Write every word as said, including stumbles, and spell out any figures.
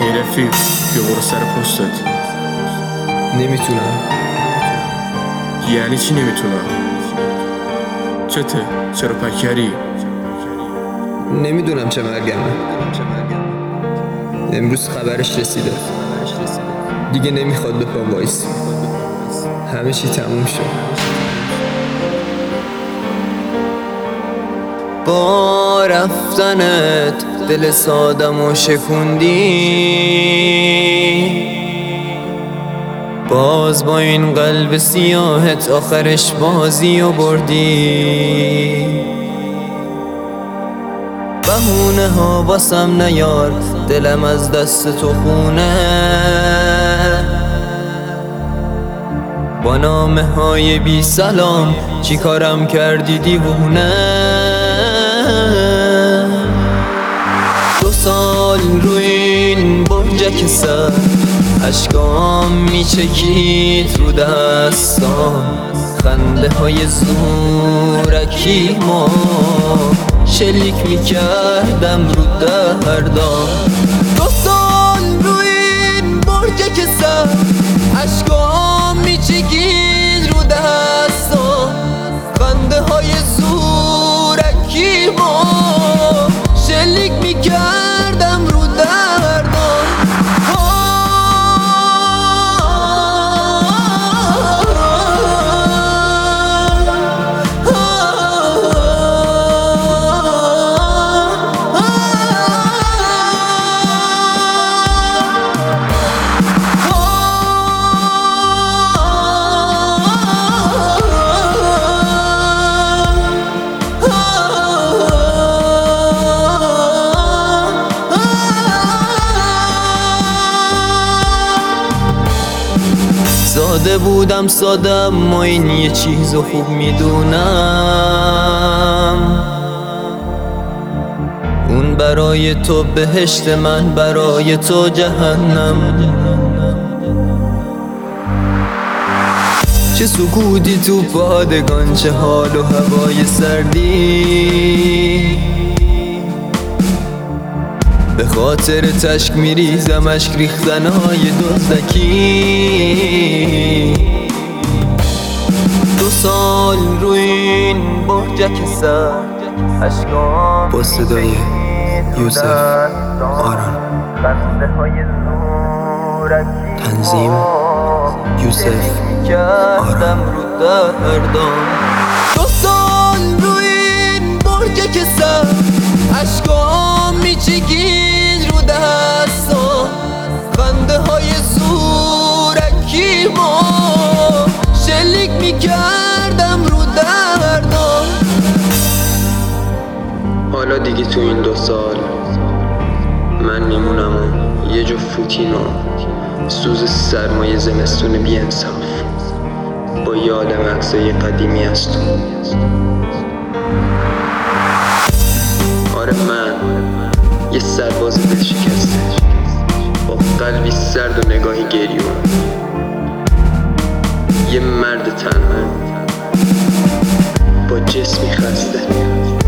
ای رفیق بیا برو سر پستت. نمیتونم. یعنی چی نمیتونم؟ چته؟ چرا پکری؟ نمیدونم چه مرگمه. امروز خبرش رسیده، دیگه نمیخواد به پا وایسی. همه چی تموم شد. با رفتنت دل سادمو شکوندی، باز با این قلب سیاهت آخرش بازی و بردی. بهونه ها واسم نیار، دلم از دست تو خونه. با نامه های بی سلام چی کارم کردی دیوونه. دو سال روی این برجک سر اشکام میچکید رو دستام، خنده های زورکی ما شلیک میکردم رو دردام. دو سال روی این برجک سر اشکام میچکید رو دستام، خنده های زورکی ما شلیک میکردم رو دردام. ساده بودم ساده اما این یه چیزو خوب میدونم، اون برای تو بهشت، من برای تو جهنم. چه سکوتی تو پادگان، چه حال و هوای سردی، به خاطر تشک میریزم اشک ریختنهای دزدکی. دو سال روی این برجک سر اشکام با صدای یوسف آران، تنظیم یوسف آران. دو سال روی این برجک سر اشکام میچکید رو دستام، خنده های زورکی ما شلیک میکردم رو دردام. حالا دیگه تو این دو سال من میمونم و یه جو فوتین و سوز سرمایه زمستون بی انصاف با یاد مغزای قدیمی از تو. آره من یه سرباز دل شکسته با قلبی سرد و نگاهی گریون، یه مرد تنها با جسمی خسته.